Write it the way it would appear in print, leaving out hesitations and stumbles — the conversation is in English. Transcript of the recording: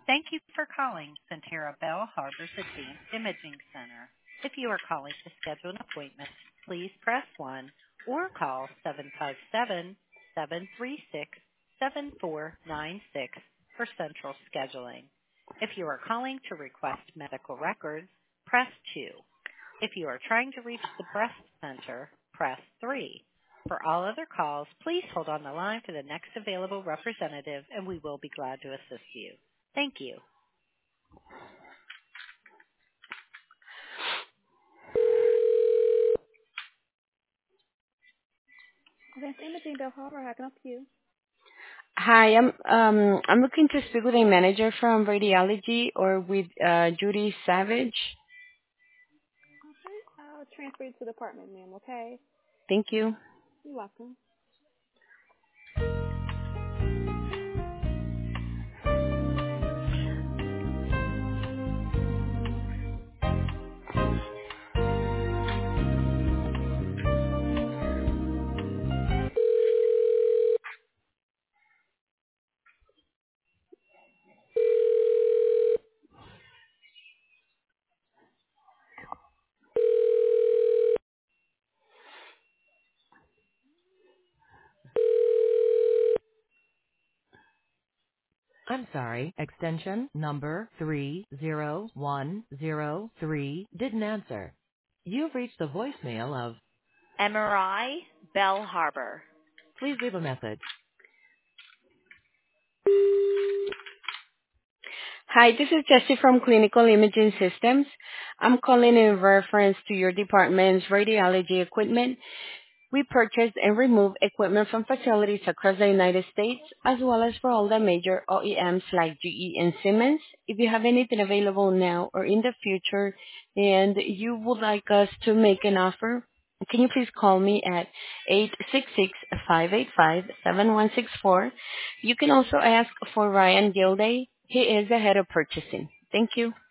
Thank you for calling Centera Bell Harbor's Advanced Imaging Center. If you are calling to schedule an appointment, please press 1 or call 757-736-7496 for central scheduling. If you are calling to request medical records, press 2. If you are trying to reach the breast center, press 3. For all other calls, please hold on the line for the next available representative, and we will be glad to assist you. Thank you. Advanced Imaging, Bell Harbor, how can I help you? Hi, I'm looking to speak with a manager from radiology or with Judy Savage. Okay, I'll transfer you to the department, ma'am, okay? Thank you. You're welcome. I'm sorry, extension number 30103 didn't answer. You've reached the voicemail of MRI Bell Harbor. Please leave a message. Hi, this is Jessie from Clinical Imaging Systems. I'm calling in reference to your department's radiology equipment. We purchase and remove equipment from facilities across the United States, as well as for all the major OEMs like GE and Siemens. If you have anything available now or in the future and you would like us to make an offer, can you please call me at 866-585-7164? You can also ask for Ryan Gilday. He is the head of purchasing. Thank you.